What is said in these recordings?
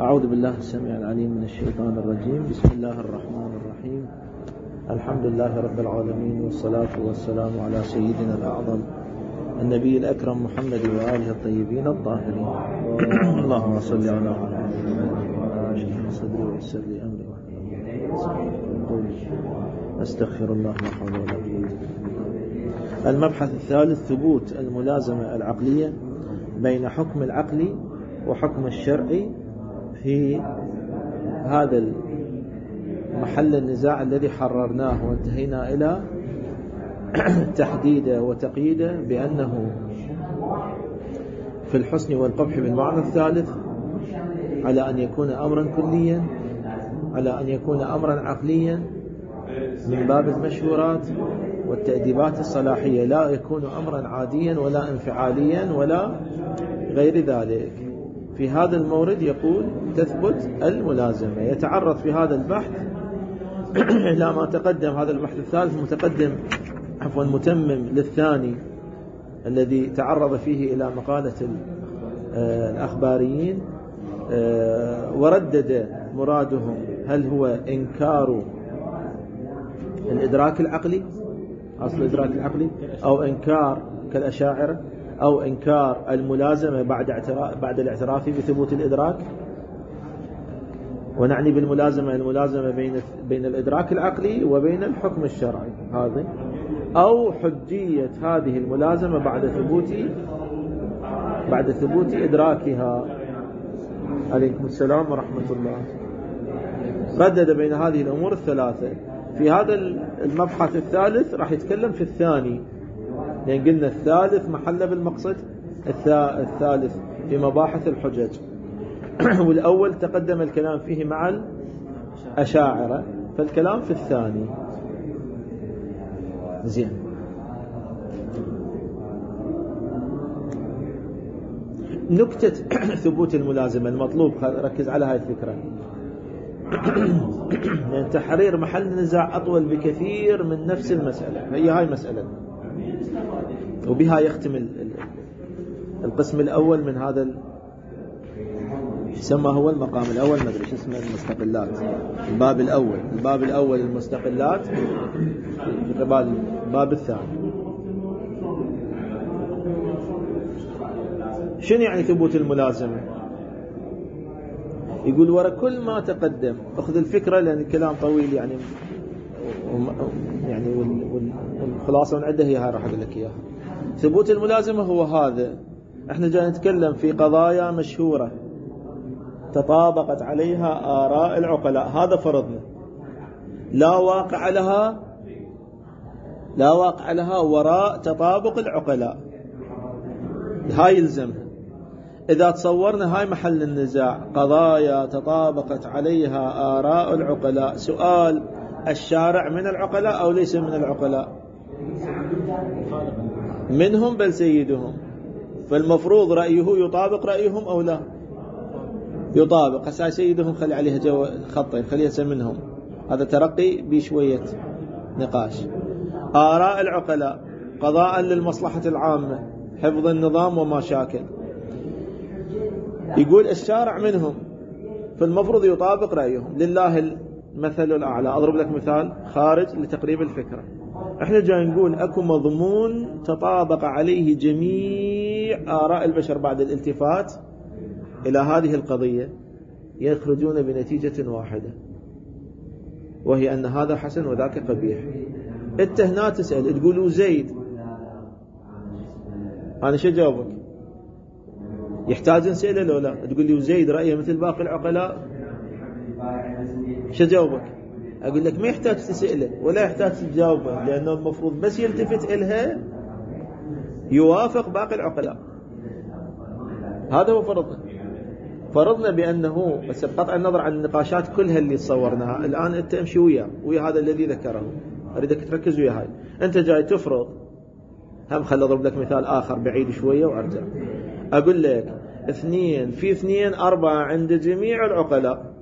أعوذ بالله السميع العليم من الشيطان الرجيم. بسم الله الرحمن الرحيم. الحمد لله رب العالمين، والصلاة والسلام على سيدنا الأعظم النبي الأكرم محمد وآله الطيبين الطاهرين. اللهم صل على محمد وعلى آله صدري ويسر لي أمري قولي أستغفر الله لا حول ولا قوة إلا بالله. المبحث الثالث: ثبوت الملازمة العقلية بين حكم العقل وحكم الشرعي في هذا محل النزاع الذي حررناه وانتهينا إلى تحديده وتقييده بأنه في الحسن والقبح بالمعنى الثالث، على أن يكون أمرا كليا، على أن يكون أمرا عقليا من باب المشهورات والتأديبات الصلاحية، لا يكون أمرا عاديا ولا انفعاليا ولا غير ذلك. في هذا المورد يقول تثبت الملازمة. يتعرض في هذا البحث إلى ما تقدم. هذا البحث الثالث متمم للثاني الذي تعرض فيه إلى مقالة الأخباريين، وردد مرادهم هل هو إنكار الإدراك العقلي، أصل الإدراك العقلي، أو إنكار كالأشاعرة، أو إنكار الملازمة بعد الاعتراف بثبوت الإدراك. ونعني بالملازمة الملازمة بين الإدراك العقلي وبين الحكم الشرعي هذا، أو حجية هذه الملازمة بعد ثبوت إدراكها. عليكم السلام ورحمة الله. ردد بين هذه الأمور الثلاثة. في هذا المبحث الثالث راح يتكلم في الثاني، لأن قلنا الثالث محل بالمقصد الثالث في مباحث الحجج، والأول تقدم الكلام فيه مع الأشاعرة، فالكلام في الثاني. زين. نكتة ثبوت الملازمة المطلوب، ركز على هاي الفكرة، لأن تحرير محل النزاع أطول بكثير من نفس المسألة. هي هاي مسألة، وبها يختم القسم الأول من هذا يسمى هو المقام الأول، ما أدري شو اسمه، المستقلات. الباب الأول المستقلات، في قبال الباب الثاني. شنو يعني ثبوت الملازمة؟ يقول ورا كل ما تقدم أخذ الفكرة، لأن الكلام طويل يعني والخلاصة من عنده هي هاي، راح أقول لك إياها. ثبوت الملازمة هو هذا. احنا جاي نتكلم في قضايا مشهورة تطابقت عليها آراء العقلاء، هذا فرضنا، لا واقع لها وراء تطابق العقلاء، هاي يلزمها. إذا تصورنا هاي محل النزاع، قضايا تطابقت عليها آراء العقلاء، سؤال: الشارع من العقلاء أو ليس من العقلاء؟ منهم بل سيدهم، فالمفروض رأيه يطابق رأيهم أو لا يطابق. هسه سيدهم خلي عليها خطين، خليها منهم، هذا ترقي بشوية نقاش. آراء العقلاء قضاء للمصلحة العامة، حفظ النظام وما شاكل، يقول الشارع منهم، فالمفروض يطابق رأيهم. لله المثل الأعلى. أضرب لك مثال خارج لتقريب الفكرة. احنا جاي نقول اكو مضمون تطابق عليه جميع آراء البشر بعد الالتفات إلى هذه القضية، يخرجون بنتيجة واحدة، وهي أن هذا حسن وذاك قبيح. انت هنا تسأل تقول زيد، أنا شو جاوبك؟ يحتاج نسأله لو لا؟ تقول لي زيد رأيه مثل باقي العقلاء، شو جاوبك؟ أقول لك ما يحتاج تسأله ولا يحتاج تجاوبه، لأنه المفروض بس يلتفت إلها يوافق باقي العقلاء. هذا هو فرضنا بأنه، بس بقطع النظر عن النقاشات كلها اللي تصورناها الآن، أنت امشي ويا هذا الذي ذكره، أريدك تركز ويا هاي. أنت جاي تفرض، هم خل أضرب لك مثال آخر بعيد شوية وأرجع. أقول لك 2 في 2 4 عند جميع العقلاء،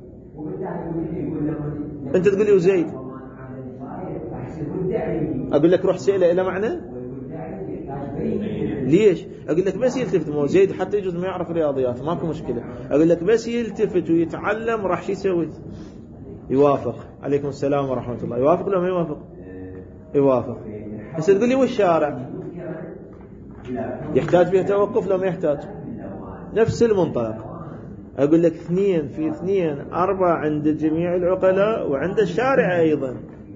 أنت تقول لي وزيد، أقول لك روح سئله إلى معنى ليش؟ أقول لك بس يلتفت، مو زيد حتى يجوز ما يعرف رياضيات ماكو مشكلة، أقول لك بس يلتفت ويتعلم راح شو يسوي؟ يوافق. عليكم السلام ورحمة الله. يوافق ولا ما يوافق؟ يوافق. بس تقول لي والشارع يحتاج فيه توقف لو ما يحتاج؟ نفس المنطلق. أقول لك 2 في 2 4 عند جميع العقلاء وعند الشارع أيضا،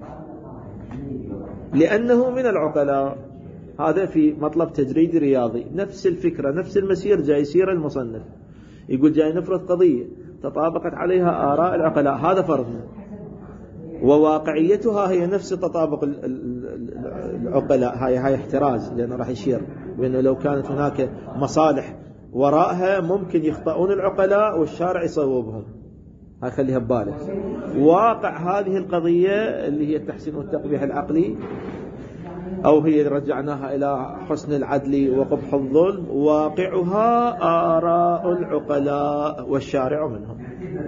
لأنه من العقلاء. هذا في مطلب تجريدي رياضي. نفس الفكرة نفس المسير جاي يسير المصنف، يقول جاي نفرض قضية تطابقت عليها آراء العقلاء، هذا فرضنا، وواقعيتها هي نفس تطابق العقلاء. هاي احتراز، لأنه راح يشير بأنه لو كانت هناك مصالح وراءها ممكن يخطئون العقلاء والشارع يصوبهم. هاي خليها ببالك. واقع هذه القضية اللي هي التحسين والتقبيح العقلي، أو هي رجعناها إلى حسن العدل وقبح الظلم، واقعها آراء العقلاء والشارع منهم.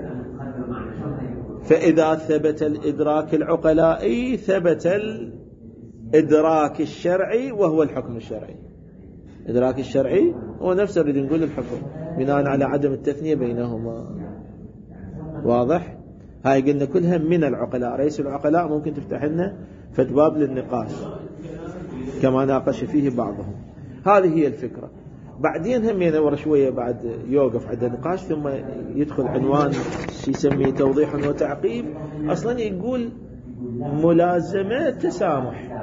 فإذا ثبت الإدراك العقلائي ثبت الإدراك الشرعي، وهو الحكم الشرعي. إدراك الشرعي هو نفسه اللي نقول الحكم بناء على عدم التثنية بينهما. واضح؟ هاي قلنا كلها من العقلاء. رئيس العقلاء ممكن تفتح لنا فتباب للنقاش كما ناقش فيه بعضهم. هذه هي الفكرة. بعدين هم ينور شوية بعد يوقف عند النقاش، ثم يدخل عنوان يسميه توضيح وتعقيب. أصلا يقول ملازمة تسامح،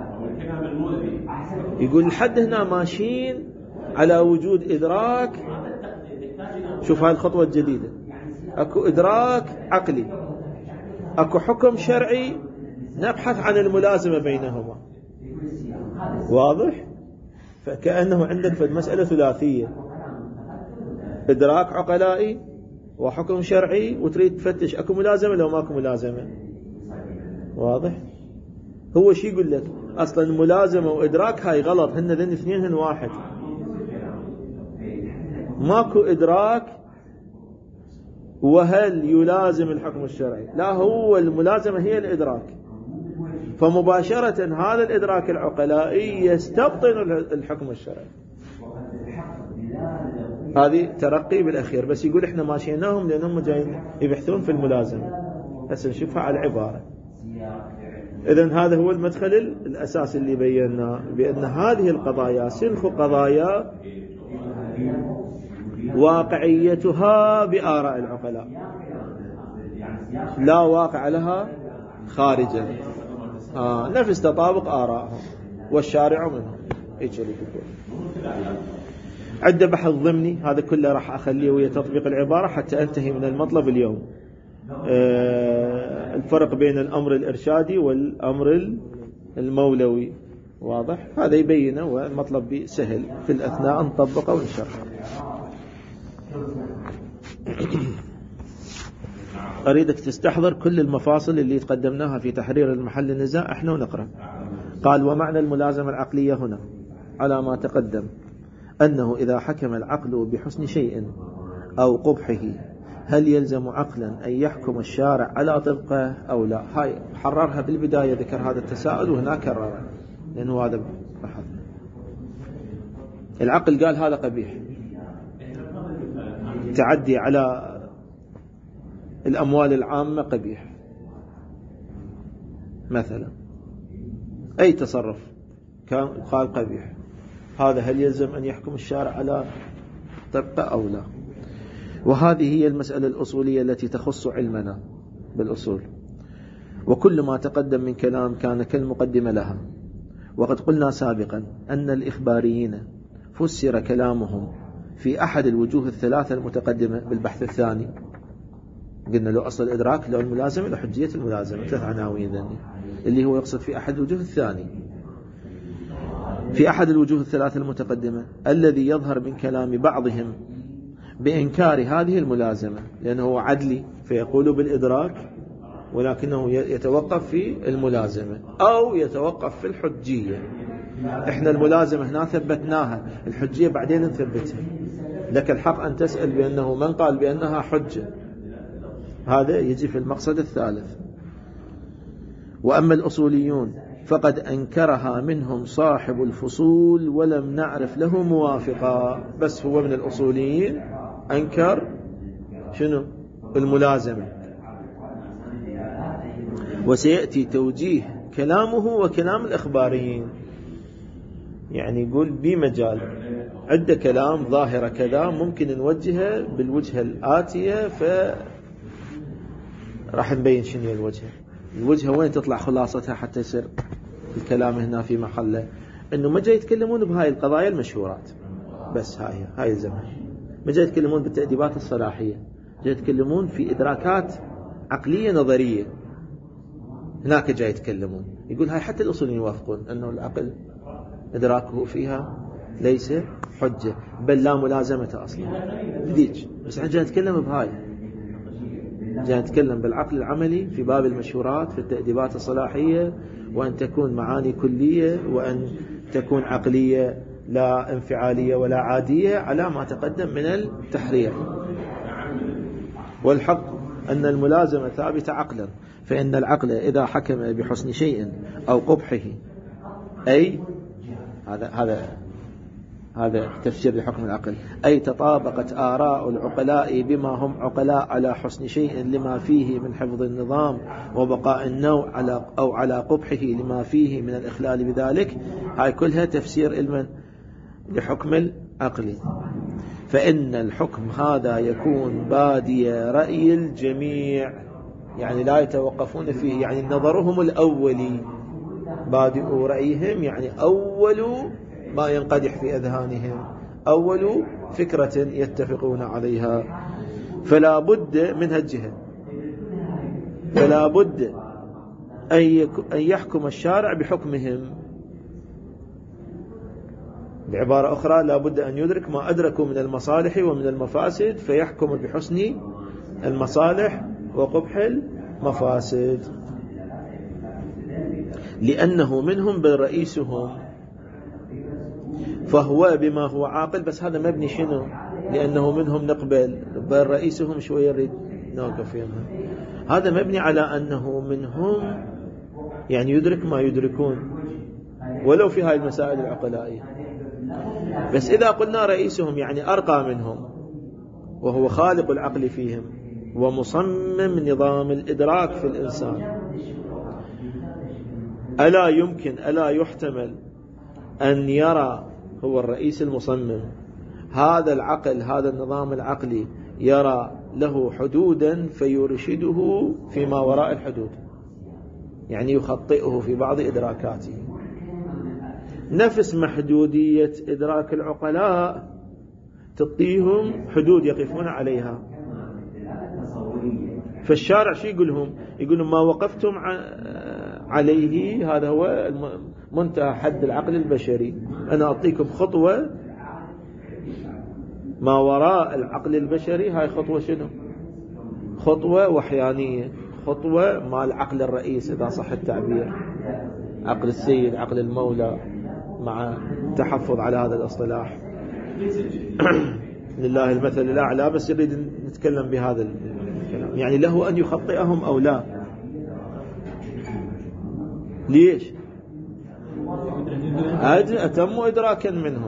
يقول لحد هنا ماشيين على وجود إدراك. شوف هاي الخطوة الجديدة، أكو إدراك عقلي، أكو حكم شرعي، نبحث عن الملازمة بينهما. واضح؟ فكأنه عندك في المسألة ثلاثية، إدراك عقلائي وحكم شرعي، وتريد تفتش أكو ملازمة لو ماكو ملازمة. واضح؟ هو شي يقول لك أصلا الملازمة وإدراك هاي غلط، هن ذن اثنين هن واحد. ماكو إدراك وهل يلازم الحكم الشرعي، لا، هو الملازمة هي الإدراك. فمباشرة هذا الإدراك العقلائي يستبطن الحكم الشرعي. هذه ترقي بالأخير، بس يقول إحنا ماشيناهم لأنهم جايين يبحثون في الملازمة. بس نشوفها على العبارة. إذن هذا هو المدخل الأساسي اللي بينا، بأن هذه القضايا سلخ قضايا واقعيتها بآراء العقلاء، لا واقع لها خارجا، نفس تطابق آرائهم والشارع منهم. عند بحث ضمني، هذا كله راح أخليه ويا تطبيق العبارة حتى أنتهي من المطلب اليوم. الفرق بين الأمر الإرشادي والأمر المولوي. واضح؟ هذا يبينه، والمطلب سهل في الأثناء نطبقه ونشرحه. أريدك تستحضر كل المفاصل اللي تقدمناها في تحرير المحل النزاع احنا ونقرأ. قال: ومعنى الملازمة العقلية هنا على ما تقدم أنه إذا حكم العقل بحسن شيء أو قبحه هل يلزم عقلا أن يحكم الشارع على طبقه أو لا؟ هاي حررها بالبداية، ذكر هذا التساؤل وهنا كرره، لأنه هذا بحث. العقل قال هذا قبيح، تعدي على الأموال العامة قبيح مثلا، أي تصرف كان قال قبيح، هذا هل يلزم أن يحكم الشارع على طبقه أو لا؟ وهذه هي المسألة الأصولية التي تخص علمنا بالأصول، وكل ما تقدم من كلام كان كالمقدمة لها. وقد قلنا سابقا أن الإخباريين فسر كلامهم في أحد الوجوه الثلاثة المتقدمة بالبحث الثاني. قلنا له أصل الإدراك، له الملازمة، له حجية الملازمة، 3 عناوين ذني، اللي هو يقصد في أحد الوجوه الثاني. في أحد الوجوه الثلاثة المتقدمة الذي يظهر من كلام بعضهم بإنكار هذه الملازمة، لأنه عدلي فيقول بالإدراك، ولكنه يتوقف في الملازمة أو يتوقف في الحجية. إحنا الملازمة هنا ثبتناها، الحجية بعدين نثبتها. لك الحق أن تسأل بأنه من قال بأنها حجة، هذا يجي في المقصد الثالث. وأما الأصوليون فقد أنكرها منهم صاحب الفصول ولم نعرف له موافقا. بس هو من الأصوليين أنكر شنو؟ الملازمة. وسيأتي توجيه كلامه وكلام الإخباريين. يعني يقول بمجال عدة كلام ظاهرة كذا ممكن نوجهها بالوجهة الآتية، راح نبين شنو الوجهة وين تطلع خلاصتها حتى يصير الكلام هنا في محله. انه ما جاي يتكلمون بهاي القضايا المشهورات بس، هاي الزمان ما جاي يتكلمون بالتأديبات الصلاحية، جاي يتكلمون في إدراكات عقلية نظرية. هناك جاي يتكلمون، يقول هاي حتى الأصوليين يوافقون أنه العقل إدراكه فيها ليس حجة، بل لا ملازمة أصلا بديج. بس احنا جاي نتكلم بهاي، جاي نتكلم بالعقل العملي في باب المشهورات في التأديبات الصلاحية، وأن تكون معاني كلية، وأن تكون عقلية لا انفعالية ولا عادية على ما تقدم من التحرير. والحق أن الملازمة ثابتة عقلا، فإن العقل إذا حكم بحسن شيء أو قبحه، أي هذا تفسير لحكم العقل، أي تطابقت آراء العقلاء بما هم عقلاء على حسن شيء لما فيه من حفظ النظام وبقاء النوع أو على قبحه لما فيه من الإخلال بذلك. هاي كلها تفسير لحكم العقل. فإن الحكم هذا يكون بادي رأي الجميع، يعني لا يتوقفون فيه، يعني نظرهم الأولي بادئ رأيهم، يعني أول ما ينقدح في أذهانهم، أول فكرة يتفقون عليها. فلا بد من هالجهة، فلا بد أن يحكم الشارع بحكمهم. بعبارة أخرى، لا بد أن يدرك ما أدركوا من المصالح ومن المفاسد، فيحكم بحسن المصالح وقبح المفاسد، لأنه منهم بل رئيسهم، فهو بما هو عاقل. بس هذا مبني شنو؟ لأنه منهم نقبل، بل رئيسهم شوية نريد نوقف فيها. هذا مبني على أنه منهم، يعني يدرك ما يدركون ولو في هاي المسائل العقلائية. بس إذا قلنا رئيسهم يعني أرقى منهم، وهو خالق العقل فيهم ومصمم نظام الإدراك في الإنسان، ألا يحتمل أن يرى هو الرئيس المصمم هذا العقل، هذا النظام العقلي، يرى له حدودا فيرشده فيما وراء الحدود، يعني يخطئه في بعض إدراكاته. نفس محدودية إدراك العقلاء تعطيهم حدود يقفون عليها. فالشارع شو يقولهم؟ يقولون ما وقفتم عليه هذا هو منتهى حد العقل البشري، أنا أعطيكم خطوة ما وراء العقل البشري. هاي خطوة شنو؟ خطوة وحيانية، خطوة مع العقل الرئيس إذا صح التعبير، عقل السيد، عقل المولى، مع تحفظ على هذا الاصطلاح. لله المثل الأعلى، بس يريد نتكلم بهذا الكلام. يعني له أن يخطئهم أو لا. ليش؟ أتم إدراكا منهم.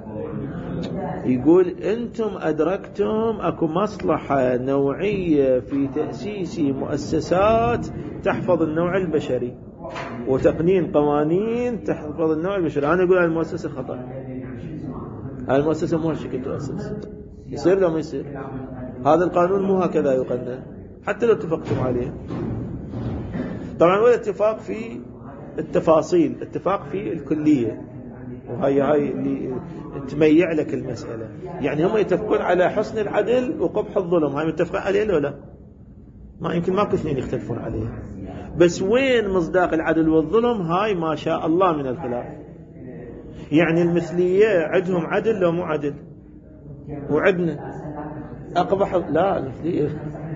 يقول أنتم أدركتم أكو مصلحة نوعية في تأسيس مؤسسات تحفظ النوع البشري وتقنين قوانين تحفظ النوع البشري. أنا أقول المؤسسة خطأ، هاي المؤسسة مو هالشكل تؤسس. يصير لو ما يصير؟ هذا القانون مو هكذا يقنن حتى لو اتفقتم عليه. طبعا ولا اتفاق في التفاصيل، اتفاق في الكلية، وهي اللي تميع لك المسألة. يعني هم يتفقون على حسن العدل وقبح الظلم، هاي متفقين عليه لو لا؟ ما يمكن، ماكو اثنين يختلفون عليه. بس وين مصداق العدل والظلم؟ هاي ما شاء الله من الخلاف. يعني المثلية عندهم عدل لو مو عدل؟ وعدنا أقبح لا المثلية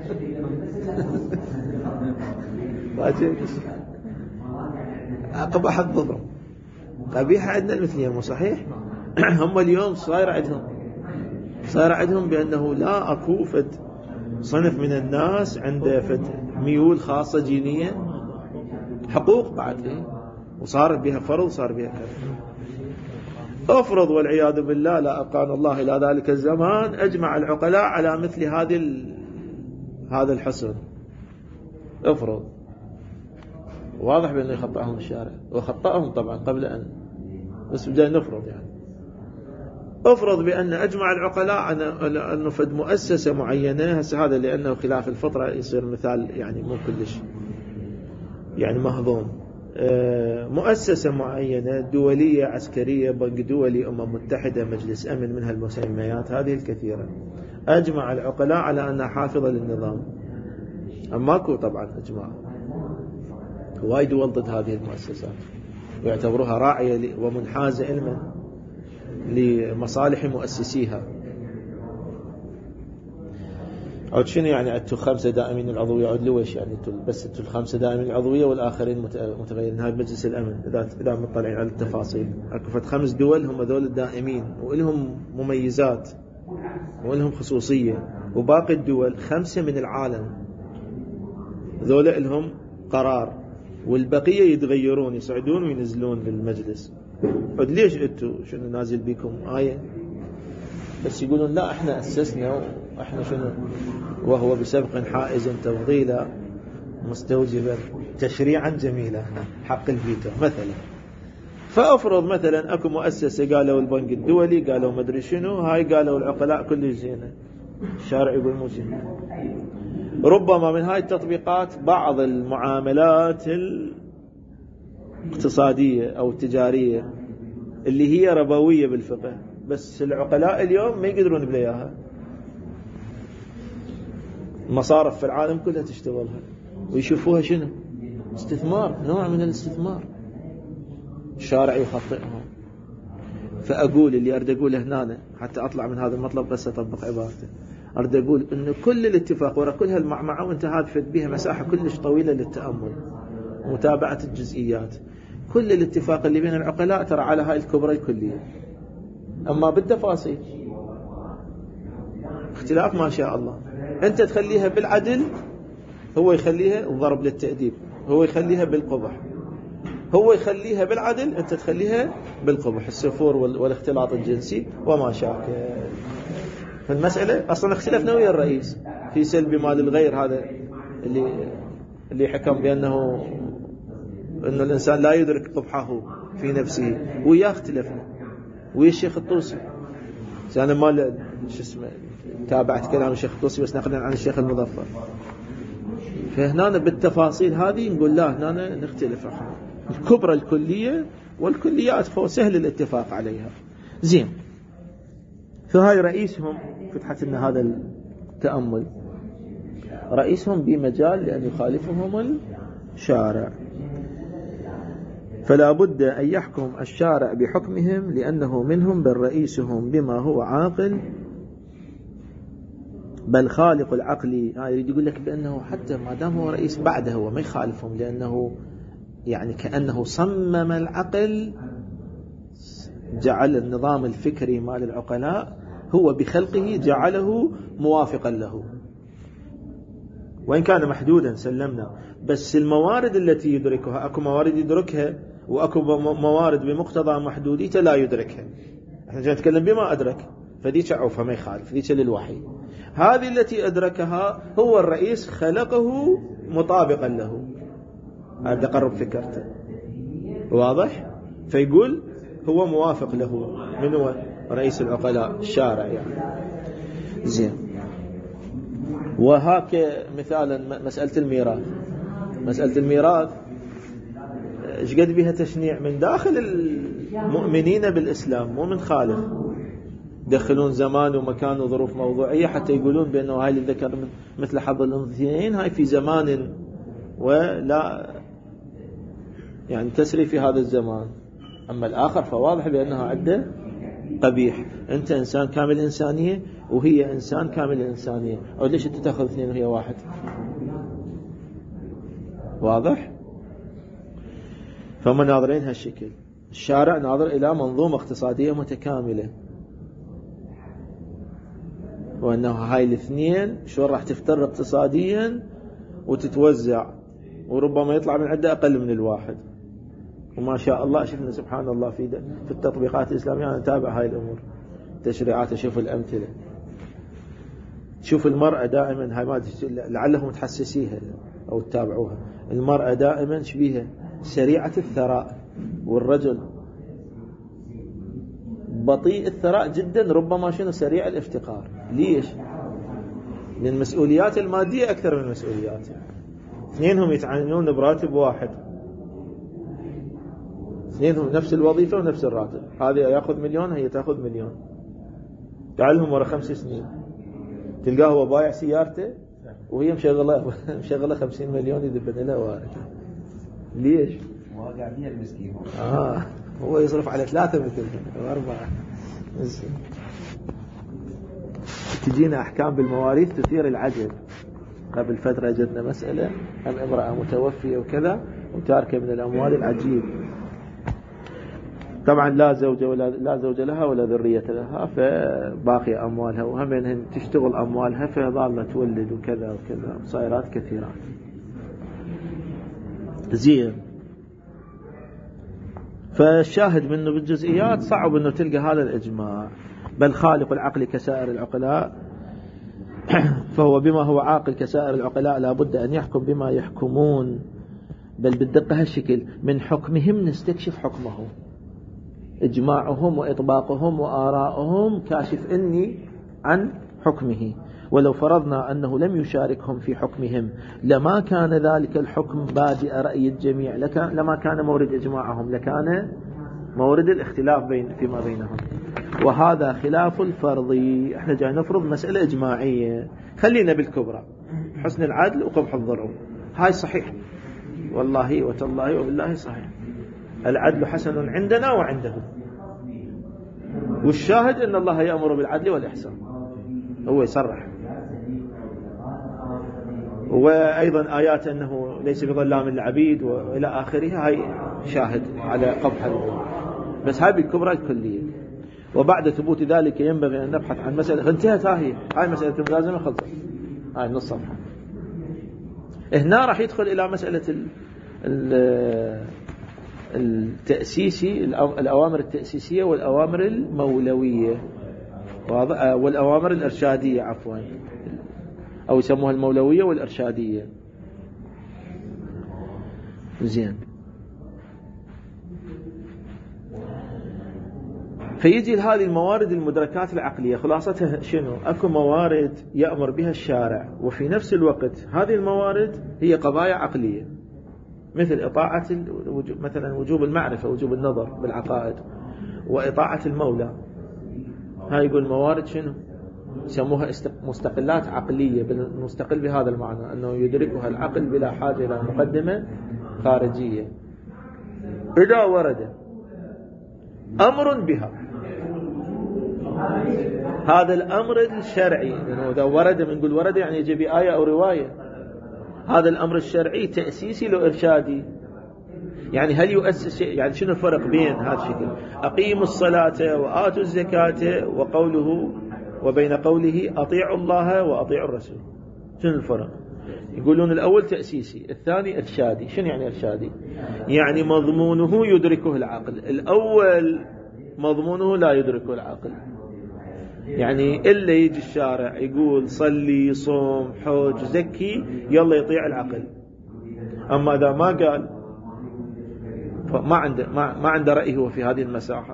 أقبح الظلم قبيحة. عندنا المثلية مو صحيح؟ هم اليوم صاير عندهم بأنه لا أكو فد صنف من الناس عنده فد ميول خاصة جينية، حقوق بعد وصارت بها فرض وصار بها كذا. افرض والعياذ بالله لا أبقانا الله إلى ذلك الزمان أجمع العقلاء على مثل هذا الحصر، افرض، واضح بأنه يخطئهم الشارع، وخطأهم طبعا قبل أن، بس بدأ نفرض يعني. افرض بأن أجمع العقلاء أنه فد مؤسسة معينة، هسه هذا لأنه خلاف الفطرة يصير مثال يعني مو كلش يعني مهضوم، مؤسسة معينة دولية عسكرية، بنك دولي، أمم متحدة، مجلس أمن، من هالمسميات هذه الكثيرة، أجمع العقلاء على أنها حافظة للنظام. أما ماكو طبعا إجماع، وايد دول ضد هذه المؤسسات ويعتبروها راعية ومنحازة علما لمصالح مؤسسيها. عود شنو يعني أنتم 5 دائمين العضوية؟ عود لويش يعني بس أنتم 5 دائمين العضوية والآخرين متغيرين؟ هاي مجلس الأمن إذا مطلعين على التفاصيل أكفت 5 دول هم ذول الدائمين وإلهم مميزات وإلهم خصوصية، وباقي الدول 5 من العالم ذول إلهم قرار، والبقية يتغيرون يصعدون وينزلون بالمجلس. عود ليش أنتم شنو نازل بكم آية؟ بس يقولون لا احنا أسسنا واحنا شنو، وهو بسبق حائز تفضيلا مستوجبا تشريعا جميلا حق الفيتو مثلا. فأفرض مثلا اكو مؤسسة قالوا البنك الدولي، قالوا مدري شنو، هاي قالوا العقلاء كل زينة، الشارع يقول مو زينة. ربما من هاي التطبيقات بعض المعاملات الاقتصادية أو التجارية اللي هي ربوية بالفقه، بس العقلاء اليوم ما يقدرون بلياها. مصارف في العالم كلها تشتغلها ويشوفوها شنو؟ استثمار، نوع من الاستثمار، الشارع يخطئها. فأقول اللي أريد أقوله هنا حتى أطلع من هذا المطلب بس أطبق عبارته، أريد أقول إنه كل الاتفاق وراء كل هالمعمعة وانت هادفت بها مساحة كلش طويلة للتأمل ومتابعة الجزئيات. كل الاتفاق اللي بين العقلاء ترى على هاي الكبرى الكلية، أما بالتفاصيل اختلاف ما شاء الله. أنت تخليها بالعدل، هو يخليها الضرب للتأديب، هو يخليها بالقبح، هو يخليها بالعدل، أنت تخليها بالقبح، السفور والاختلاط الجنسي وما شاكل. فالمسألة أصلا اختلفنا ويا الرئيس في سلب مال الغير، هذا اللي حكم بأنه أن الإنسان لا يدرك قبحه في نفسه، وياه اختلفنا ويا الشيخ الطوسي. أنا ما شو اسمه تابعت كلام الشيخ الطوسي بس نقلا عن الشيخ المظفر. فهنا بالتفاصيل هذه نقول لا هنا نختلف، احنا الكبرى الكلية والكليات سهل الاتفاق عليها. زين، فهاي رئيسهم فتحت لنا هذا التأمل، رئيسهم بمجال لأن يخالفهم الشارع، فلا بد أن يحكم الشارع بحكمهم لأنه منهم، بل رئيسهم بما هو عاقل بل خالق العقل. يريد يقول لك بأنه حتى ما دام هو رئيس بعده هو ما يخالفهم، لأنه يعني كأنه صمم العقل، جعل النظام الفكري مال العقلاء هو بخلقه جعله موافقا له، وإن كان محدودا سلمنا، بس الموارد التي يدركها أكو موارد يدركها وأكو موارد بمقتضى محدوديته لا يدركها. احنا جاي نتكلم بما أدرك، فديك عوفها ما يخالف، ديك للوحي. هذه التي أدركها هو الرئيس خلقه مطابقا له. أبدأ أقرب فكرته، واضح؟ فيقول هو موافق له، من هو رئيس العقلاء؟ الشارع يعني. زين، وهاك مثالا مسألة الميراث. مسألة الميراث ايش قد بها تشنيع من داخل المؤمنين بالإسلام مو من خارج، دخلون زمان ومكان وظروف موضوعية حتى يقولون بأنه هاي اللي ذكر مثل حظ الأنثيين هاي في زمان ولا يعني تسري في هذا الزمان، أما الآخر فواضح بأنه عده قبيح. أنت إنسان كامل إنسانية وهي إنسان كامل إنسانية، أو ليش أنت تأخذ اثنين وهي واحد؟ واضح؟ فهم ناظرين هالشكل. الشارع ناظر إلى منظومة اقتصادية متكاملة، وأنه هاي الاثنين شو راح تفتر اقتصاديا وتتوزع، وربما يطلع من عدة أقل من الواحد. وما شاء الله شفنا سبحان الله في التطبيقات الإسلامية. أنا أتابع هاي الأمور تشريعات، أشوف الأمثلة. شوف المرأة دائما، هاي ما لعلهم تحسسيها أو تتابعوها، المرأة دائما شبيها سريعة الثراء، والرجل بطيء الثراء جدا، ربما شنو سريع الافتقار. ليش؟ لأن المسؤوليات المادية أكثر من المسؤوليات، اثنينهم يتعينون براتب واحد، اثنينهم نفس الوظيفة ونفس الراتب، هذه يأخذ مليون هي تأخذ مليون. تعالهم ورا 5 سنين تلقاه هو بايع سيارته وهي مشغلة 50 مليون يذبن لها وارد. ليش؟ واقع بيها المسكين. هو يصرف على 3 مثلها 4. تجينا أحكام بالمواريث تثير العجب. قبل فترة جدنا مسألة عن امرأة متوفية وكذا وتاركة من الأموال العجيب. طبعا لا زوج لها ولا ذرية لها، فباقي أموالها، وهم تشتغل أموالها فظالة تولد وكذا وكذا، صايرات كثيرات. زين. فالشاهد منه بالجزئيات صعب أنه تلقى هذا الإجماع. بل خالق العقل كسائر العقلاء، فهو بما هو عاقل كسائر العقلاء لا بد أن يحكم بما يحكمون، بل بالدقة هالشكل من حكمهم نستكشف حكمه. إجماعهم وإطباقهم وآراءهم كاشف إني عن حكمه. ولو فرضنا أنه لم يشاركهم في حكمهم لما كان ذلك الحكم بادئ رأي الجميع، لما كان مورد إجماعهم، لكان مورد الاختلاف فيما بينهم. وهذا خلاف الفرضي. احنا جاي نفرض مسألة إجماعية، خلينا بالكبرى، حسن العدل وقبح الظلم. هاي صحيح والله وتالله وبالله صحيح، العدل حسن عندنا وعندهم، والشاهد ان الله يأمر بالعدل والإحسان، هو يصرح. وأيضا آيات أنه ليس بظلام للعبيد وإلى آخره، هاي شاهد على قبح الظلم. بس هاي بالكبرى الكلية. وبعد ثبوت ذلك ينبغي أن نبحث عن مسألة انتهت. هاي مسألة الملازمة خلصت، هاي نص صفحة. هنا راح يدخل إلى مسألة التأسيسي، الأوامر التأسيسية والأوامر المولوية والأوامر الإرشادية عفوا، أو يسموها المولوية والإرشادية. زين. فيجي هذه الموارد المدركات العقلية خلاصتها شنو؟ أكو موارد يأمر بها الشارع، وفي نفس الوقت هذه الموارد هي قضايا عقلية، مثل إطاعة مثلا وجوب المعرفة، وجوب النظر بالعقائد، وإطاعة المولى. هاي يقول موارد شنو؟ يسموها مستقلات عقلية، مستقل بهذا المعنى أنه يدركها العقل بلا حاجة إلى مقدمة خارجية. إذا ورد أمر بها، هذا الأمر الشرعي، لأنه إذا ورد بنقول ورد يعني يجي بآية أو رواية، هذا الأمر الشرعي تأسيسي لو إرشادي. يعني هل يؤسس، يعني شنو الفرق بين هذا الشكل أقيموا الصلاة وآتوا الزكاة وقوله وبين قوله أطيعوا الله وأطيعوا الرسول؟ شنو الفرق؟ يقولون الأول تأسيسي، الثاني إرشادي. شنو يعني إرشادي؟ يعني مضمونه يدركه العقل. الأول مضمونه لا يدركه العقل، يعني إلا يجي الشارع يقول صلي صوم حج زكي يلا يطيع العقل. أما إذا ما قال فما عنده رأي هو في هذه المساحة.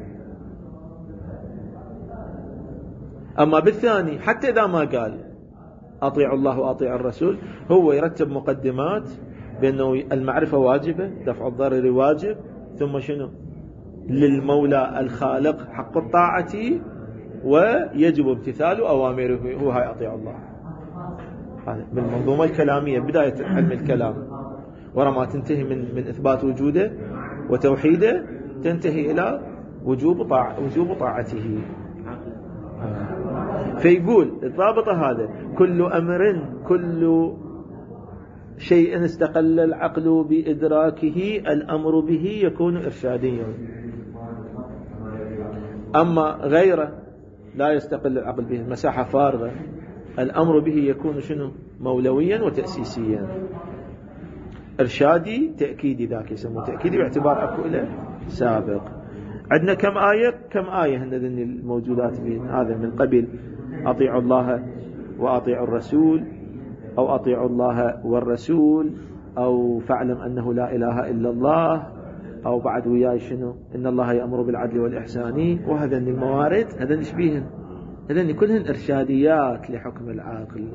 أما بالثاني حتى إذا ما قال أطيع الله وأطيع الرسول، هو يرتب مقدمات بأنه المعرفة واجبة، دفع الضرر واجب، ثم شنو للمولى الخالق حق الطاعة ويجب امتثال أوامره، هو هاي أطيع الله. هذا بالمنظومة الكلامية بداية علم الكلام، ورا ما تنتهي من إثبات وجوده وتوحيده تنتهي إلى وجوب طاعته. فيقول الضابط هذا كل أمر، كل شيء استقل العقل بإدراكه الأمر به يكون إرشاديا. أما غيره لا يستقل العقل به، مساحة فارغة، الأمر به يكون شنو؟ مولويا وتأسيسيا. إرشادي تأكيدي، ذاك يسموه تأكيدي باعتبار أكو له سابق. عندنا كم آية هن الموجودات بين هذا من قبل أطيعوا الله وأطيعوا الرسول، أو أطيعوا الله والرسول، أو فاعلم أنه لا إله إلا الله، أو بعد وياي شنو إن الله يأمر بالعدل والإحسان. وهذين الموارد هذين إيش بيهن؟ هذين كلهن إرشاديات لحكم العاقل.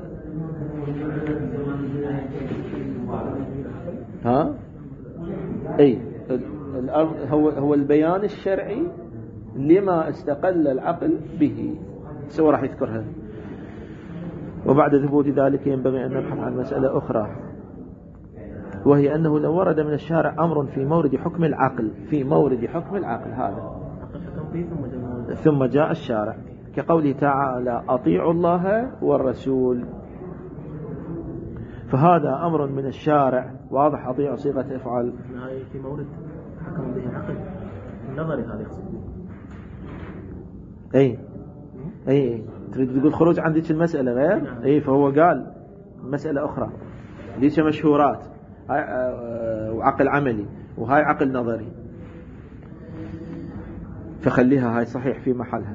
ها أي هو البيان الشرعي لما استقل العقل به، سوى راح يذكرها. وبعد ثبوت ذلك ينبغي أن نبحث عن مسألة أخرى، وهي أنه لو ورد من الشارع أمر في مورد حكم العقل، في مورد حكم العقل هذا ثم جاء الشارع، كقوله تعالى أطيعوا الله والرسول، فهذا أمر من الشارع واضح. أطيعوا صيغة افعل في مورد حكم به العقل النظري هذا يقصد. أي تريد تقول خروج عن ذيك المسألة غير؟ أي فهو قال مسألة أخرى ذيك مشهورات، هاي وعقل عملي وهاي عقل نظري، فخليها هاي صحيح في محلها.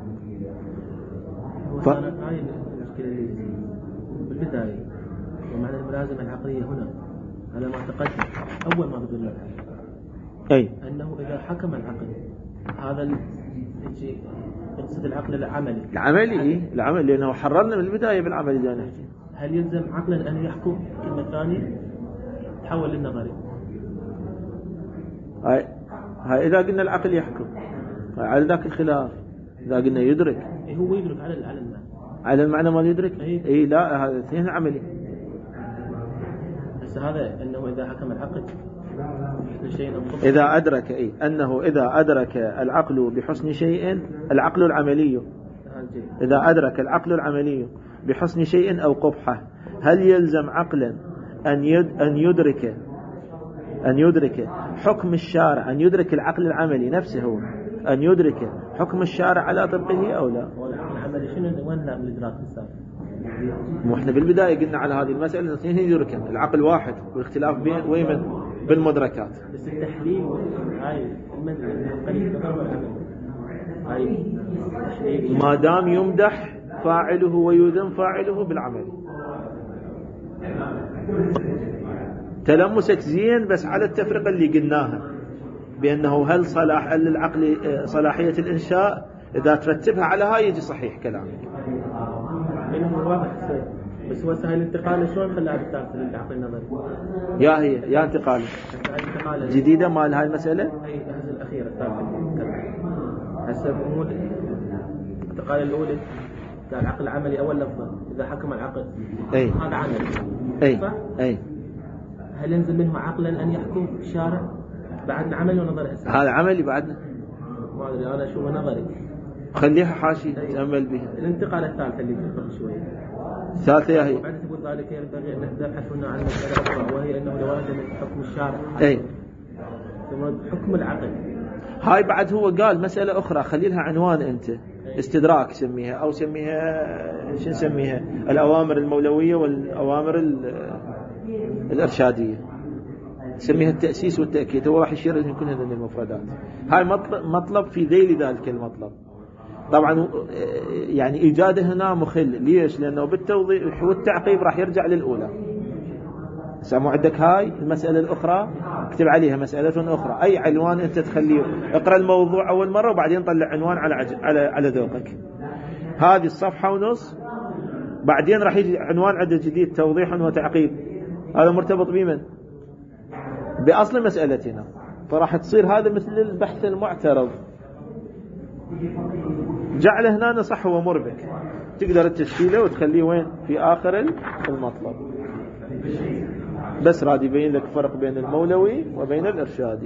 هاي المشكلة اللي بالبداية ومعنى الملازمة العقلية هنا على ما تقدم أول ما بدل أي أنه إذا حكم العقل هذا يقصد العقل العملي لأنه حررنا من البداية بالعمل اللي نحكي. هل يلزم عقلا أن يحكم كلمة ثانية تحول للنظري؟ هاي إذا قلنا العقل يحكم على ذاك الخلاف. إذا قلنا يدرك هو يدرك على المعنى ما يدرك. لا هذا اثنين عملي. بس هذا أنه إذا حكم العقل إذا أدرك أنه إذا أدرك العقل بحسن شيء، العقل العملي إذا أدرك العقل العملي بحسن شيء أو قبحه، هل يلزم عقلا أن يدرك حكم الشارع، أن يدرك العقل العملي نفسه أن يدرك حكم الشارع على طبقه أو لا؟ والعقل العملي شنو وين لا بالإدراك السابق؟ وإحنا بالبداية قلنا على هذه المسألة اثنين يدركن، العقل واحد والاختلاف بين ويمن بالمدركات. بس التحليل هاي قليل هاي ما دام يمدح فاعله ويذم فاعله بالعمل. تلمسك زين بس على التفرقة اللي قلناها بأنه هل صلاح للعقل صلاحية الإنشاء، إذا ترتبها على هاي يجي صحيح كلامك. بس هو سهل الانتقال شلون خلاها بالتالي للعقل النظري؟ يا انتقال جديدة مال هاي المسألة. هي الأخيرة هسه مو الانتقال الأولى العقل العملي أول لفظة إذا حكم العقل هذا عمل. هل ينزل منه عقلا أن يحكم الشارع؟ بعدنا عملي ونظري. هذا عملي بعدنا ما أدري أنا شو نظري. خليها حاشي تأمل بها. الانتقال الثالثة اللي تفرق شوية. الثالثة هي بعد ثبوت ذلك ينبغي أن نبحث هنا عن مسألة أخرى، وهي أنه لو ورد من حكم الشارع ثم حكم العقل. هاي بعد هو قال مسألة أخرى خليلها عنوان أنت استدراك سميها، أو سميها شو نسميها، الأوامر المولوية والأوامر الإرشادية، سميها التأسيس والتأكيد. هو راح يشير إن كل هذه المفردات. هاي مطلب في ذيل ذلك المطلب. طبعا يعني إيجاده هنا مخل. ليش؟ لأنه بالتوضيح والتعقيب راح يرجع للأولى. سامو عندك هاي المسألة الأخرى اكتب عليها مسألة أخرى، أي عنوان أنت تخليه، اقرأ الموضوع أول مرة وبعدين طلع عنوان على ذوقك. هذه الصفحة ونص، بعدين راح يجي عنوان عدد جديد توضيح وتعقيب. هذا مرتبط بمن؟ بأصل مسألتنا، فراح تصير هذا مثل البحث المعترض. جعله هنا صح ومربك، تقدر تشيله وتخليه وين؟ في آخر المطلب. بس راد يبين لك فرق بين المولوي وبين الإرشادي.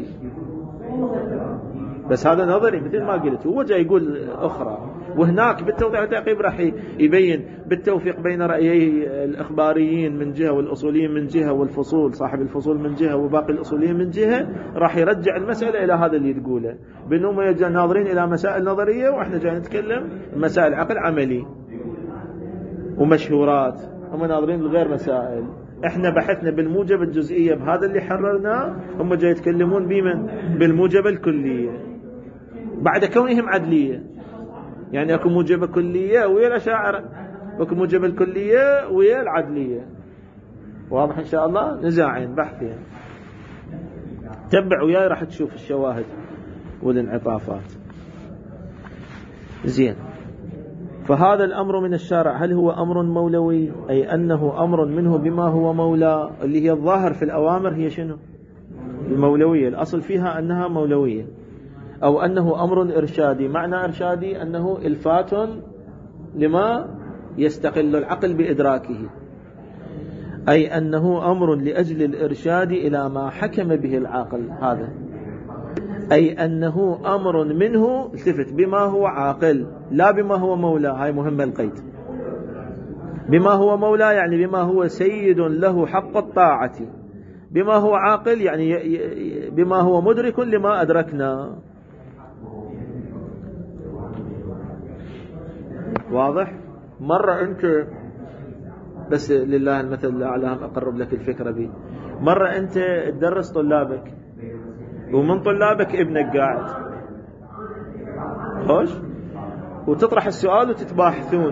بس هذا نظري مثل ما قلت، هو جاي يقول أخرى. وهناك بالتوضيح والتعقيب راح يبين بالتوفيق بين رأيي الإخباريين من جهة والأصوليين من جهة والفصول صاحب الفصول من جهة وباقي الأصوليين من جهة، راح يرجع المسألة إلى هذا اللي تقوله، بأنهم يجي ناظرين إلى مسائل نظرية وإحنا جاي نتكلم مسائل عقل عملي ومشهورات، هم ناظرين لغير مسائل. احنا بحثنا بالموجب الجزئية بهذا اللي حررناه، هم جاي يتكلمون بمن؟ بالموجب الكلية بعد كونهم عدلية. يعني اكو موجبة كلية ويا الأشاعرة، اكو موجبة الكلية ويا العدلية. واضح ان شاء الله؟ نزاعين بحثين، تبع وياي راح تشوف الشواهد والانعطافات. زين، فهذا الأمر من الشارع هل هو أمر مولوي، أي أنه أمر منه بما هو مولى، اللي هي الظاهر في الأوامر هي شنو؟ المولوية، الأصل فيها أنها مولوية، أو أنه أمر إرشادي. معنى إرشادي أنه إلفات لما يستقل العقل بإدراكه، أي أنه أمر لأجل الإرشاد إلى ما حكم به العاقل. هذا أي أنه أمر منه التفت بما هو عاقل لا بما هو مولى. هاي مهمة القيد. بما هو مولى يعني بما هو سيد له حق الطاعة، بما هو عاقل يعني بما هو مدرك لما أدركنا. واضح؟ مرة أنت بس لله المثل الأعلى أقرب لك الفكرة بي. مرة أنت تدرس طلابك ومن طلابك ابنك قاعد خوش، وتطرح السؤال وتتباحثون،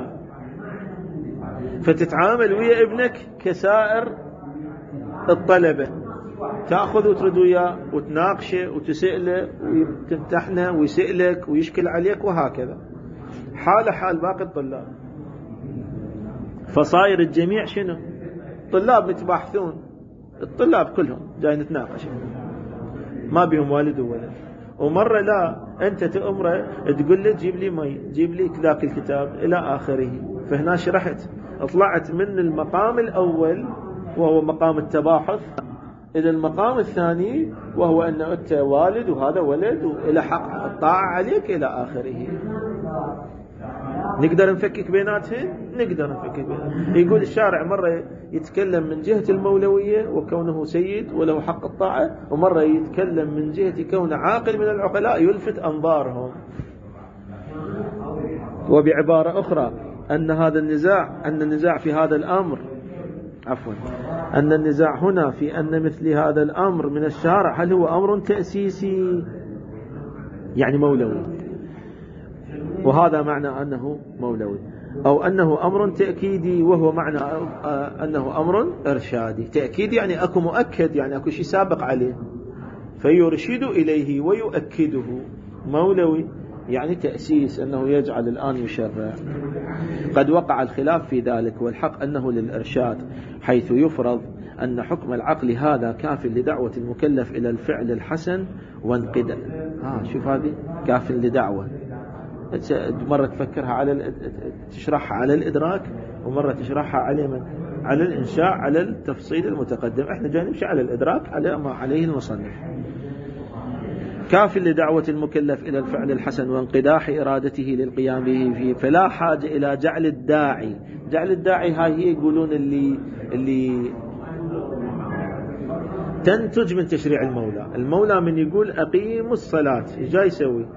فتتعامل ويا ابنك كسائر الطلبة، تأخذ وترد وياه وتناقشه وتسأله وتمتحنه ويسألك ويشكل عليك، وهكذا حال باقي الطلاب. فصاير الجميع شنو؟ طلاب يتباحثون، الطلاب كلهم جاي نتناقش، ما بيهم والد وولد. ومرة لا، أنت تأمره تقول له جيب لي مي، جيب لي ذاك الكتاب إلى آخره. فهنا شرحت، طلعت من المقام الأول وهو مقام التباحث إلى المقام الثاني وهو أن أنت والد وهذا ولد وإلى حق الطاعة عليك إلى آخره. نقدر نفكك بيناتهم؟ نقدر نفكك بيناتهم. يقول الشارع مرة يتكلم من جهة المولوية وكونه سيد وله حق الطاعة، ومرة يتكلم من جهة كونه عاقل من العقلاء يلفت أنظارهم. وبعبارة أخرى أن النزاع في هذا الأمر، أن النزاع هنا في أن مثل هذا الأمر من الشارع هل هو أمر تأسيسي يعني مولوي، وهذا معنى أنه مولوي، أو أنه أمر تأكيدي وهو معنى أنه أمر إرشادي. تأكيد يعني أكو مؤكد، يعني أكو شيء سابق عليه فيرشد إليه ويؤكده. مولوي يعني تأسيس، أنه يجعل الآن يشرع. قد وقع الخلاف في ذلك، والحق أنه للإرشاد، حيث يفرض أن حكم العقل هذا كاف لدعوة المكلف إلى الفعل الحسن وانقداء. شوف هذه كاف لدعوة، مرة تفكرها تشرحها على الإدراك، ومرة تشرحها على من؟ على الإنشاء، على التفصيل المتقدم. احنا جاي نمشي على الإدراك على ما عليه المصنف. كاف لدعوة المكلف إلى الفعل الحسن وانقداح إرادته للقيام به فيه، فلا حاجة إلى جعل الداعي. جعل الداعي هاي هي يقولون اللي تنتج من تشريع المولى. المولى من يقول أقيموا الصلاة، جاي يسوي؟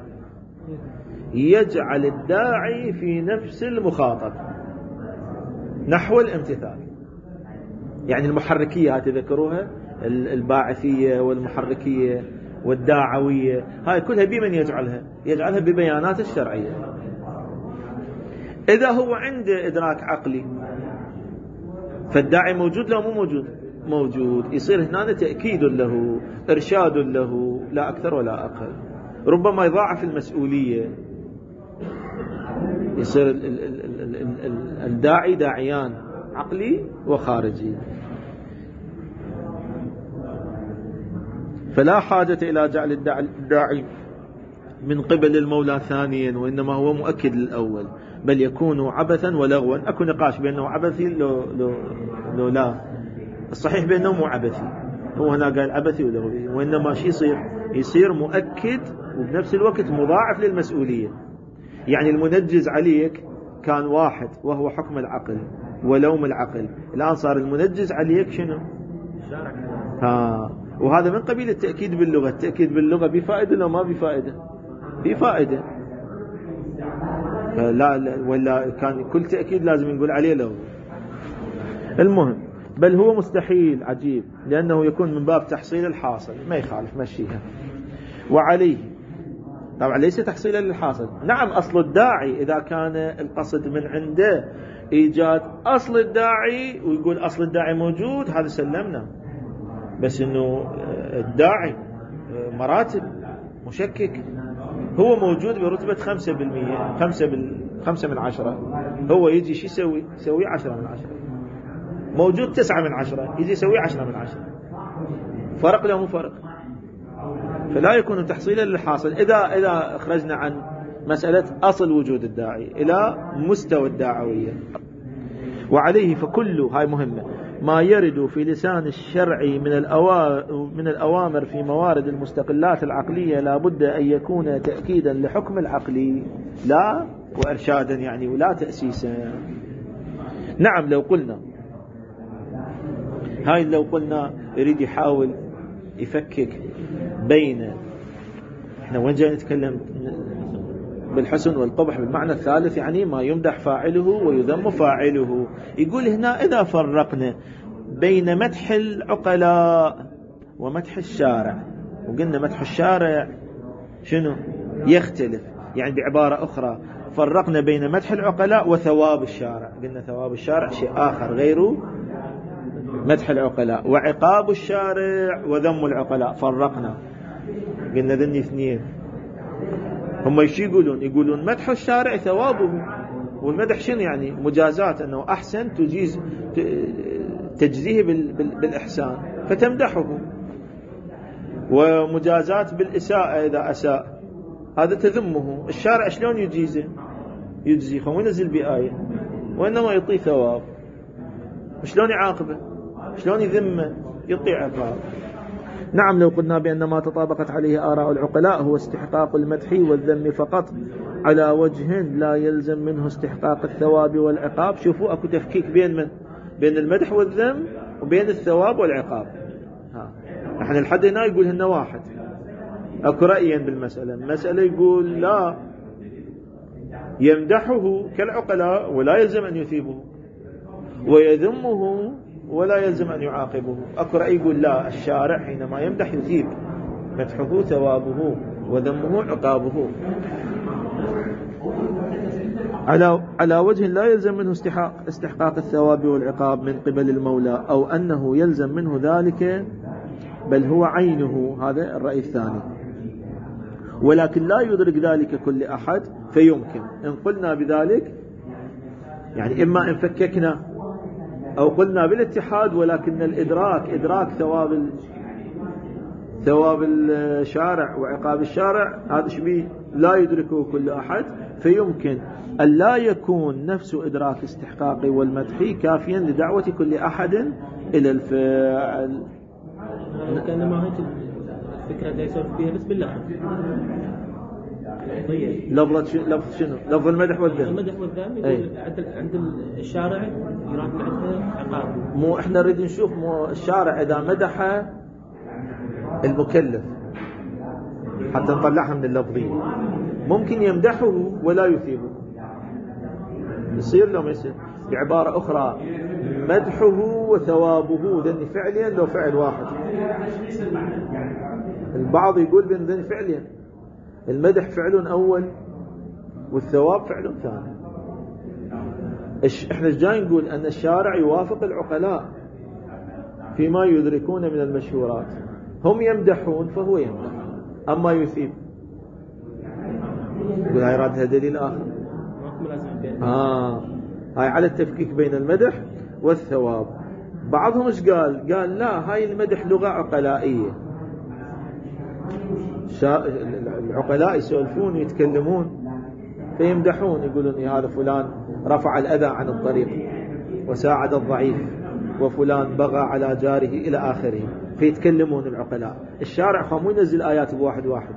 يجعل الداعي في نفس المخاطب نحو الامتثال. يعني المحركية هتذكروها، الباعثية والمحركية والداعوية، هاي كلها بمن يجعلها ببيانات الشرعية. إذا هو عنده إدراك عقلي فالداعي موجود له مو موجود، يصير هنا تأكيد له، إرشاد له، لا أكثر ولا أقل. ربما يضاعف المسؤولية، يصير الداعي داعيان، عقلي وخارجي. فلا حاجة إلى جعل الداعي من قبل المولى ثانيا، وإنما هو مؤكد للأول، بل يكون عبثا ولغوا. أكو نقاش بأنه عبثي لو لا، الصحيح بأنه مو عبثي، هو هنا قال عبثي ولغوي، وإنما شيء يصير مؤكد وبنفس الوقت مضاعف للمسؤولية. يعني المنجز عليك كان واحد وهو حكم العقل ولوم العقل، الآن صار المنجز عليك شنو؟ وهذا من قبيل التأكيد باللغة. التأكيد باللغة بفائدة ولا ما بفائدة؟ بفائدة. لا ولا كان كل تأكيد لازم نقول عليه لو. المهم، بل هو مستحيل. عجيب، لأنه يكون من باب تحصيل الحاصل، ما يخالف مشيها. وعليه طبعا ليس تحصيلا للحاصل. نعم أصل الداعي إذا كان القصد من عنده إيجاد أصل الداعي ويقول أصل الداعي موجود، هذا سلمنا. بس إنه الداعي مراتب مشكك، هو موجود برتبة 5%، 5 من 10، هو يجي شو يسوي 10 من 10. موجود 9 من 10، يجي يسوي 10 من 10. فرق له مو فرق. فلا يكون تحصيلا للحاصل إذا أخرجنا عن مسألة أصل وجود الداعي إلى مستوى الداعوية. وعليه فكل، هاي مهمة، ما يرد في لسان الشرع من الأوامر في موارد المستقلات العقلية لا بد أن يكون تأكيدا لحكم العقلي لا وإرشادا يعني ولا تأسيسا. نعم لو قلنا يريد يحاول يفكك بين، احنا وين جاي نتكلم بالحسن والقبح بالمعنى الثالث، يعني ما يمدح فاعله ويذم فاعله. يقول هنا إذا فرقنا بين مدح العقلاء ومدح الشارع، وقلنا مدح الشارع شنو يختلف، يعني بعبارة أخرى فرقنا بين مدح العقلاء وثواب الشارع. قلنا ثواب الشارع شيء آخر غير مدح العقلاء، وعقاب الشارع وذم العقلاء فرقنا، قلنا ذني اثنين. هم ايش يقولون مدح الشارع ثوابه، والمدح شنو يعني مجازات، انه احسن تجزيه بالإحسان فتمدحه، ومجازات بالإساءة إذا أساء هذا تذمه. الشارع شلون يجزيه وين ينزل بآية، وإنما يعطي ثواب. شلون يعاقبه، شلون يذمه، يعطي عقاب. نعم لو قلنا بأن ما تطابقت عليه آراء العقلاء هو استحقاق المدح والذم فقط على وجه لا يلزم منه استحقاق الثواب والعقاب. شوفوا اكو تفكيك بين المدح والذم وبين الثواب والعقاب. احنا لحد هنا يقول هنا واحد، اكو رأيين بالمسألة. المسألة يقول لا، يمدحه كالعقلاء ولا يلزم أن يثيبه، ويذمه ولا يلزم أن يعاقبه. أكو رأي يقول لا، الشارع حينما يمدح يثيب، مدحه ثوابه وذمه عقابه على وجه لا يلزم منه استحقاق الثواب والعقاب من قبل المولى، أو أنه يلزم منه ذلك بل هو عينه. هذا الرأي الثاني. ولكن لا يدرك ذلك كل أحد، فيمكن إن قلنا بذلك يعني إما إن فككنا أو قلنا بالاتحاد، ولكن الإدراك إدراك ثواب الشارع وعقاب الشارع هذا شبيه لا يدركه كل أحد، فيمكن أن لا يكون نفس إدراك استحقاقي والمدح كافيا لدعوة كل أحد إلى الفعل. كان ما هيك الفكرة دا يسولف فيها بس باللفظ. لفظ شنو؟ لفظ المدح والذم. المدح والذم يقول عند الشارع يراد بعدها عقاب. مو احنا نريد نشوف الشارع إذا مدح المكلف حتى نطلعها من اللفظية، ممكن يمدحه ولا يثيبه، يصير لو ما يصير. بعبارة أخرى مدحه وثوابه ذني فعليا لو فعل واحد. البعض يقول بأن ذني فعليا، المدح فعل أول والثواب فعل ثاني. احنا جاي نقول أن الشارع يوافق العقلاء فيما يدركون من المشهورات، هم يمدحون فهو يمدح، أما يثيب يقول هاي رادها دليل آخر. هاي على التفكيك بين المدح والثواب. بعضهم ايش قال لا، هاي المدح لغة عقلائية، العقلاء يسولفون ويتكلمون فيمدحون، يقولون هذا فلان رفع الأذى عن الطريق وساعد الضعيف، وفلان بغى على جاره إلى آخره، فيتكلمون العقلاء. الشارع خامو ينزل آيات بواحد واحد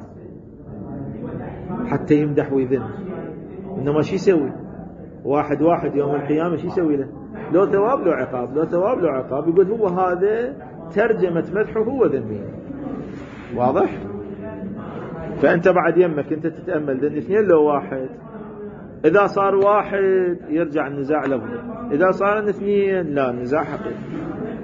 حتى يمدح ويذم، إنما شو يسوي واحد يوم القيامة؟ شو يسوي له؟ لو ثواب لو عقاب، لو ثواب لو عقاب. يقول هو هذا ترجمة مدحه وذمه. واضح؟ فأنت بعد يمك أنت تتأمل ذن اثنين لو واحد. إذا صار واحد يرجع النزاع لفظي، إذا صار اثنين لا، النزاع حقيقي.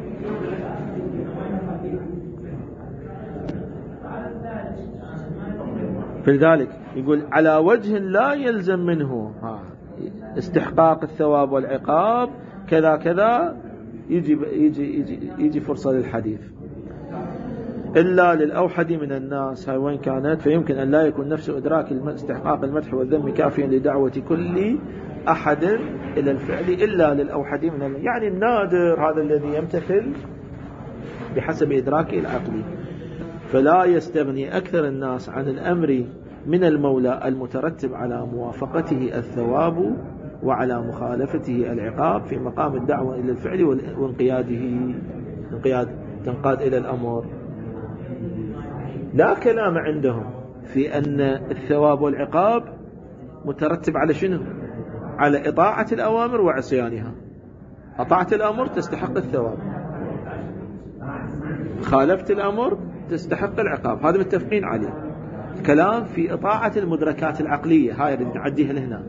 فلذلك يقول على وجه لا يلزم منه استحقاق الثواب والعقاب كذا كذا، يجي فرصة للحديث إلا للأوحد من الناس. هاي وين كانت؟ فيمكن أن لا يكون نفس إدراك استحقاق المدح والذم كافيا لدعوة كل أحد إلى الفعل إلا للأوحد من الناس، يعني النادر هذا الذي يمتثل بحسب إدراكه العقلي. فلا يستغني أكثر الناس عن الأمر من المولى المترتب على موافقته الثواب وعلى مخالفته العقاب في مقام الدعوة إلى الفعل وانقياد تنقاد إلى الأمر. لا كلام عندهم في أن الثواب والعقاب مترتب على شنو؟ على إطاعة الأوامر وعصيانها. أطاعت الأمر تستحق الثواب، خالفت الأمر تستحق العقاب، هذا متفقين عليه. الكلام في إطاعة المدركات العقلية، هاي نعديها لهنا.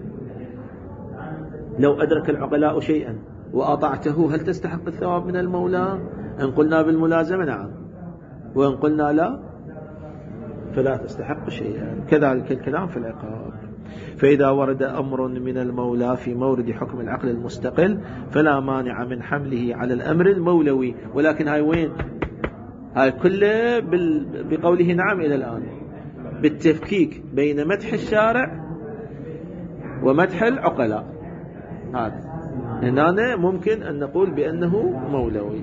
لو أدرك العقلاء شيئا وأطعته هل تستحق الثواب من المولى؟ إن قلنا بالملازمة نعم، وإن قلنا لا فلا تستحق شيئا. كذلك الكلام في العقاب. فإذا ورد أمر من المولى في مورد حكم العقل المستقل فلا مانع من حمله على الأمر المولوي. ولكن هاي وين؟ هاي كله بقوله نعم إلى الآن، بالتفكيك بين مدح الشارع ومدح العقلاء. هذا هنا ممكن أن نقول بأنه مولوي،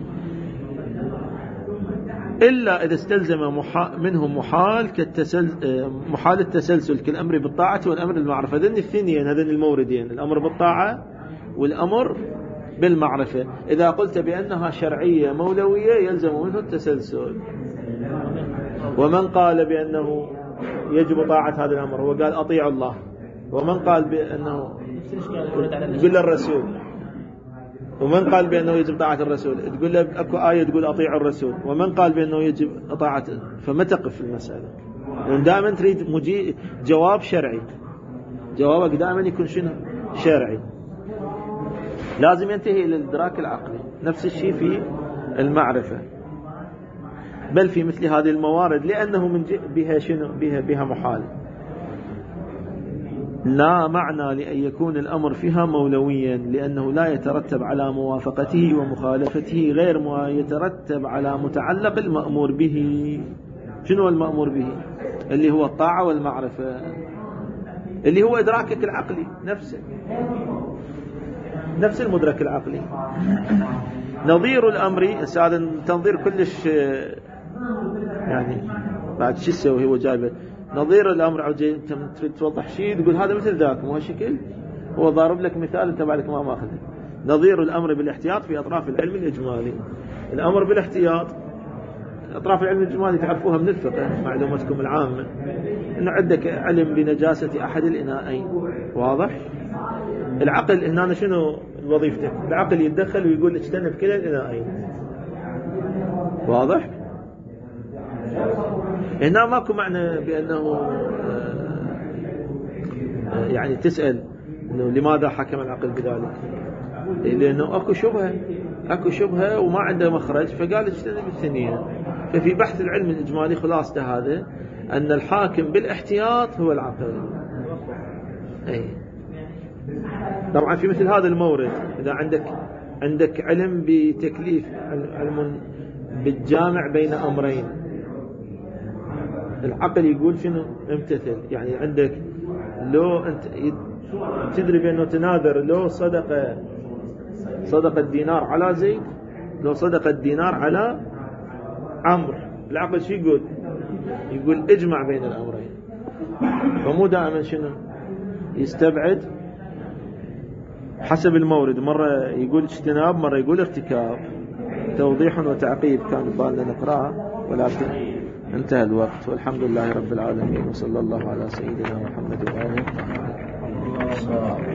إلا إذا استلزم منه محال التسلسل كالأمر بالطاعة والأمر بالمعرفة. هذين الاثنين، هذين الموردين، الأمر بالطاعة والأمر بالمعرفة. إذا قلت بأنها شرعية مولوية يلزم منه التسلسل. ومن قال بأنه يجب طاعة هذا الأمر وقال أطيع الله، ومن قال بأنه يقول الرسول، ومن قال بأنه يجب طاعة الرسول تقول له أكو آية تقول أطيع الرسول، ومن قال بأنه يجب طاعته. فما تقف في المسألة، لأن دائما تريد جواب شرعي. جوابك دائما يكون شنو؟ شرعي. لازم ينتهي إلى الإدراك العقلي. نفس الشيء في المعرفة، بل في مثل هذه الموارد لأنه من بها شنو؟ بها محال، لا معنى لأن يكون الأمر فيها مولويا، لأنه لا يترتب على موافقته ومخالفته غير ما يترتب على متعلق المأمور به. شنو المأمور به؟ اللي هو الطاعة والمعرفة، اللي هو إدراكك العقلي نفس المدرك العقلي. نظير الأمر، هذا تنظير كلش يعني بعد شو تسوي؟ هو جايبه نظير الأمر. انت تريد توضح شيء تقول هذا مثل ذاك، مو هالشكل. هو ضارب لك مثال انت بعدك ما ماخذه. نظير الأمر بالاحتياط في أطراف العلم الإجمالي. الأمر بالاحتياط أطراف العلم الإجمالي تعرفوها من الفقه، معلوماتكم العامة، إنه عندك علم بنجاسة أحد الإناءين، واضح؟ العقل هنا شنو وظيفته؟ العقل يتدخل ويقول اجتنب كلا الإناءين، واضح؟ هنا ماكو معنى بأنه يعني تسأل إنه لماذا حكم العقل بذلك، لأنه أكو شبهة وما عنده مخرج، فقال اجتنب الثنين. ففي بحث العلم الإجمالي خلاصة هذا أن الحاكم بالاحتياط هو العقل. طبعا في مثل هذا المورد إذا عندك علم بتكليف، علم بالجامع بين أمرين، العقل يقول شنو؟ امتثل. يعني عندك لو أنت تدري بأنه تناظر لو صدق الدينار على زيد، لو صدق الدينار على عمرو، العقل شو يقول؟ يقول اجمع بين الأمرين. فمو دائما شنو يستبعد حسب المورد، مرة يقول اجتناب مرة يقول ارتكاب. توضيح وتعقيب كان بالنا نقرأه ولكن انتهى الوقت. والحمد لله رب العالمين، وصلى الله على سيدنا محمد وآله.